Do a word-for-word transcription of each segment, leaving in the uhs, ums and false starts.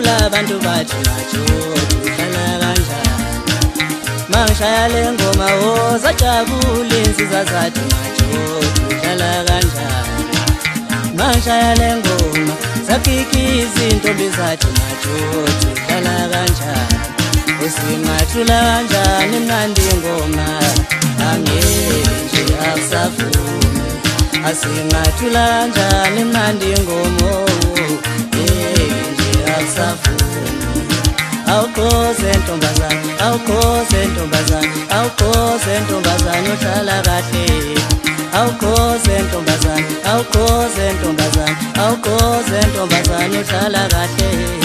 ngicula abantu bathi maJodu udlala kanjani. Mangishaya le ngoma wozajabula insizwa zathi maJodu udlala kanjani. Mangishaya le ngoma zakikiza intombi zathi maJodu udlala kanjani. Usingathula kanjani mnandi ngoma angeke nje akusavumi. Asingathula kanjani mnandi ngoma angeke nje akusavumi. Awukhoze ntombazane, awukhoze ntombazane, awukhoze ntombazane uhlala kahle. Awukhoze ntombazane, awukhoze ntombazane, awukhoze ntombazane uhlala kahle.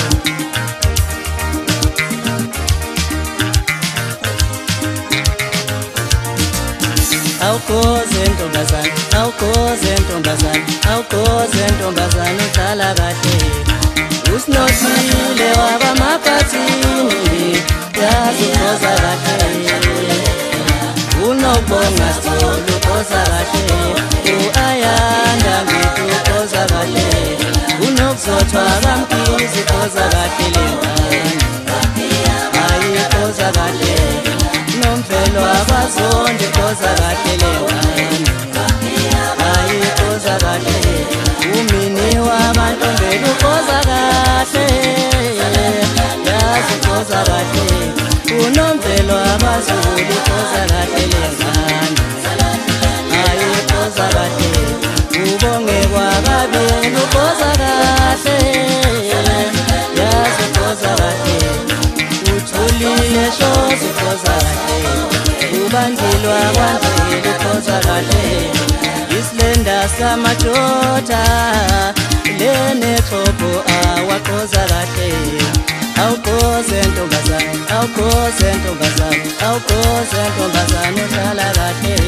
Awukhoze ntombazane, awukhoze ntombazane, awukhoze ntombazane uhlala kahle. Usinothile wabamaphathini yazi ukhoza kahle. Unokubonga Sithole ukhoza kahle. U-Ayanda ngithi ukhoza kahle. Unokuzothwa kaMkhize ukhoza kahle lengane. Hayi ukhoza kahle. Nomvelo abazondi ukhoza kahle lengane. Hayi ukhoza kahle. Umini wabantombela ukhoza kahle. Yazi ukhoza kahle. Unomvelo abaZulu ukhoza kahle lengane. Hayi ukhoza kahle. Ubonge kwababili ukhoza kahle. Yazi ukhoza kahle. Uthulile shozi ukhoza kahle. Ubandilwa kwaNdlela ukhoza kahle. Isilenda samaJoda lenexhobo awakhoza kahle. Awukhoze ntombazane, awukhoze ntombazane, awukhoze ntombazane uhlala kahle.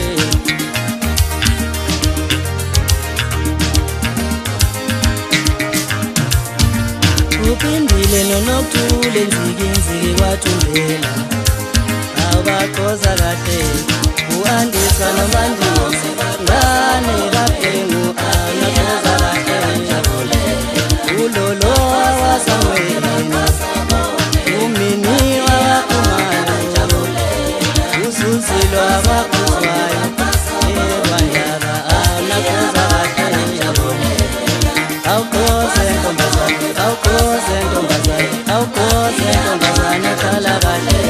Uphindile noNokuthula enzikenziki kwaThumbela awubakhoza kahle. U-Andisa noMandisa ngane kaBhengu awunakhoza kahle. Ulolo waSangweni umini waKhumalo uSuzilo waKhuzwayo eBandaba awunakhoza kahle. Awukhoze ntombazane, awukhoze ntombazane, awukhoze ntombazane uhlala kahle.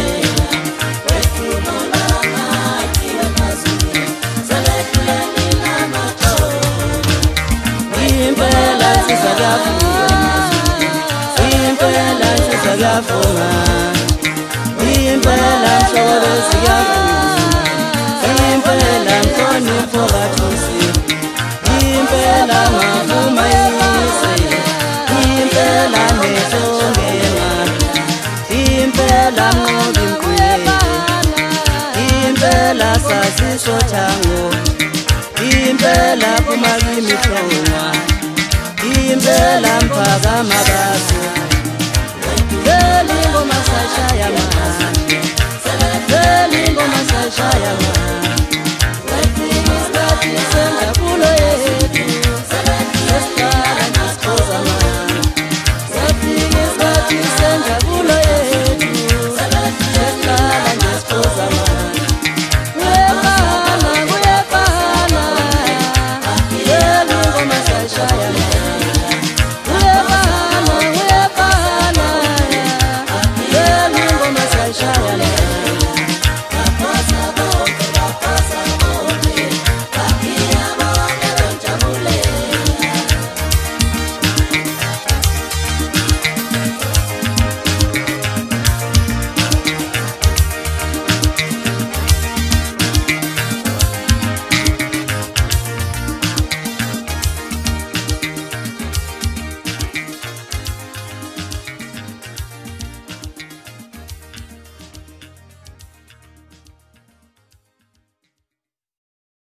Impela nsizwa kuyafunga, impela nsizwa kuyafunga, impela mhlobo siyafunga, impela mhlonipho kaThusi, impela mavuma yise, impela nehlongenga, impela Mnqobi Mgquyeni, impela Sasiso Thango, impela Phumaki Mhlonga, impela Mphaka Mabaso. Leli ngoma sashaya manje.